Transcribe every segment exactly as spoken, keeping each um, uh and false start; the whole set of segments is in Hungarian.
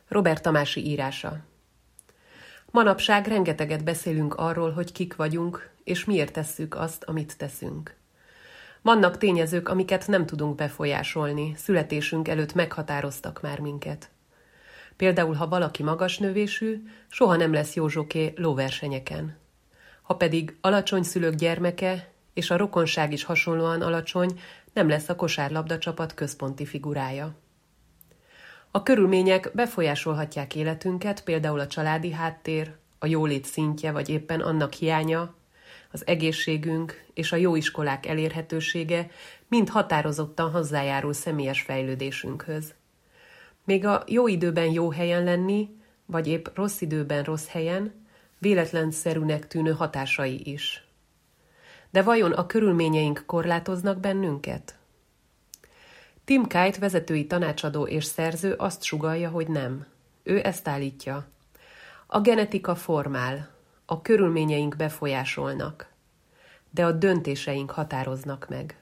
Robert Tamási írása. Manapság rengeteget beszélünk arról, hogy kik vagyunk, és miért tesszük azt, amit teszünk. Vannak tényezők, amiket nem tudunk befolyásolni, születésünk előtt meghatároztak már minket. Például, ha valaki magas növésű, soha nem lesz józsoké lóversenyeken. Ha pedig alacsony szülők gyermeke, és a rokonság is hasonlóan alacsony, nem lesz a kosárlabda csapat központi figurája. A körülmények befolyásolhatják életünket, például a családi háttér, a jólét szintje vagy éppen annak hiánya, az egészségünk és a jó iskolák elérhetősége mind határozottan hozzájárul személyes fejlődésünkhöz. Még a jó időben jó helyen lenni, vagy épp rossz időben rossz helyen, véletlenszerűnek tűnő hatásai is. De vajon a körülményeink korlátoznak bennünket? Tim Kite vezetői tanácsadó és szerző azt sugallja, hogy nem. Ő ezt állítja. A genetika formál, a körülményeink befolyásolnak, de a döntéseink határoznak meg.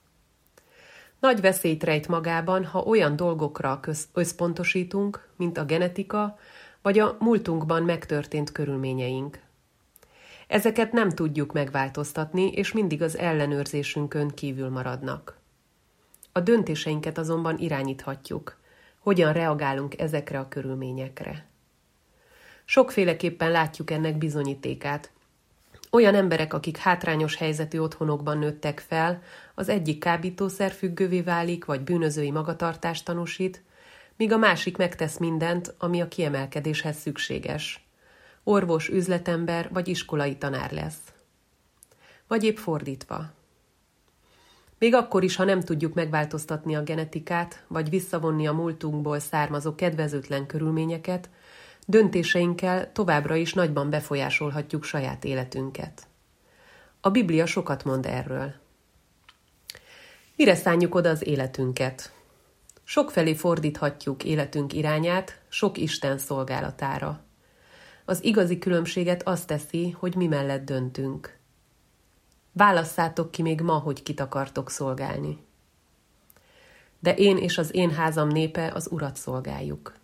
Nagy veszélyt rejt magában, ha olyan dolgokra összpontosítunk, mint a genetika, vagy a múltunkban megtörtént körülményeink. Ezeket nem tudjuk megváltoztatni, és mindig az ellenőrzésünkön kívül maradnak. A döntéseinket azonban irányíthatjuk, hogyan reagálunk ezekre a körülményekre. Sokféleképpen látjuk ennek bizonyítékát. Olyan emberek, akik hátrányos helyzetű otthonokban nőttek fel, az egyik kábítószerfüggővé válik, vagy bűnözői magatartást tanúsít, míg a másik megtesz mindent, ami a kiemelkedéshez szükséges. Orvos, üzletember vagy iskolai tanár lesz. Vagy épp fordítva. Még akkor is, ha nem tudjuk megváltoztatni a genetikát, vagy visszavonni a múltunkból származó kedvezőtlen körülményeket, döntéseinkkel továbbra is nagyban befolyásolhatjuk saját életünket. A Biblia sokat mond erről. Mire szánjuk oda az életünket? Sokfelé fordíthatjuk életünk irányát, sok Isten szolgálatára. Az igazi különbséget azt teszi, hogy mi mellett döntünk. Válasszátok ki még ma, hogy kit akartok szolgálni. De én és az én házam népe az Urat szolgáljuk.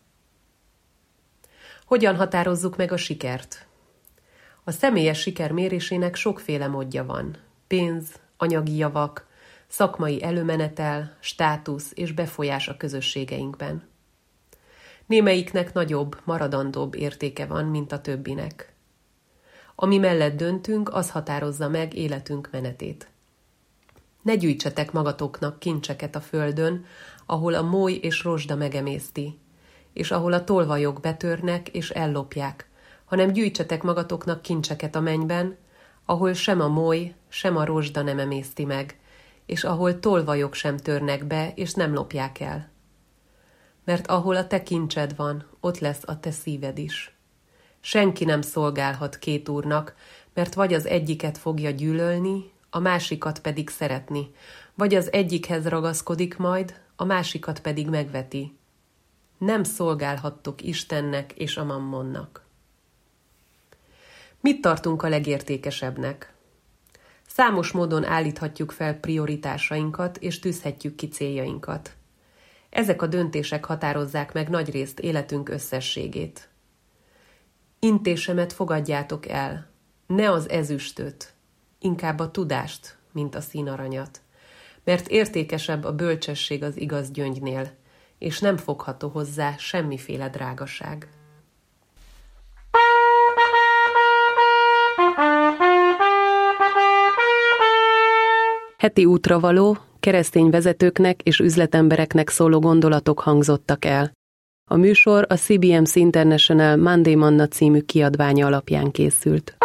Hogyan határozzuk meg a sikert? A személyes siker mérésének sokféle módja van. Pénz, anyagi javak, szakmai előmenetel, státusz és befolyás a közösségeinkben. Némelyiknek nagyobb, maradandóbb értéke van, mint a többinek. Ami mellett döntünk, az határozza meg életünk menetét. Ne gyűjtsetek magatoknak kincseket a földön, ahol a móly és rozsda megemészti, és ahol a tolvajok betörnek és ellopják, hanem gyűjtsetek magatoknak kincseket a mennyben, ahol sem a móly, sem a rozsda nem emészti meg, és ahol tolvajok sem törnek be, és nem lopják el. Mert ahol a te kincsed van, ott lesz a te szíved is. Senki nem szolgálhat két úrnak, mert vagy az egyiket fogja gyűlölni, a másikat pedig szeretni, vagy az egyikhez ragaszkodik majd, a másikat pedig megveti. Nem szolgálhattok Istennek és a mammonnak. Mit tartunk a legértékesebbnek? Számos módon állíthatjuk fel prioritásainkat és tűzhetjük ki céljainkat. Ezek a döntések határozzák meg nagyrészt életünk összességét. Intésemet fogadjátok el, ne az ezüstöt, inkább a tudást, mint a színaranyat, mert értékesebb a bölcsesség az igaz gyöngynél, és nem fogható hozzá semmiféle drágaság. Heti útravaló, keresztény vezetőknek és üzletembereknek szóló gondolatok hangzottak el. A műsor a cé bé em cé International Monday Manna című kiadványa alapján készült.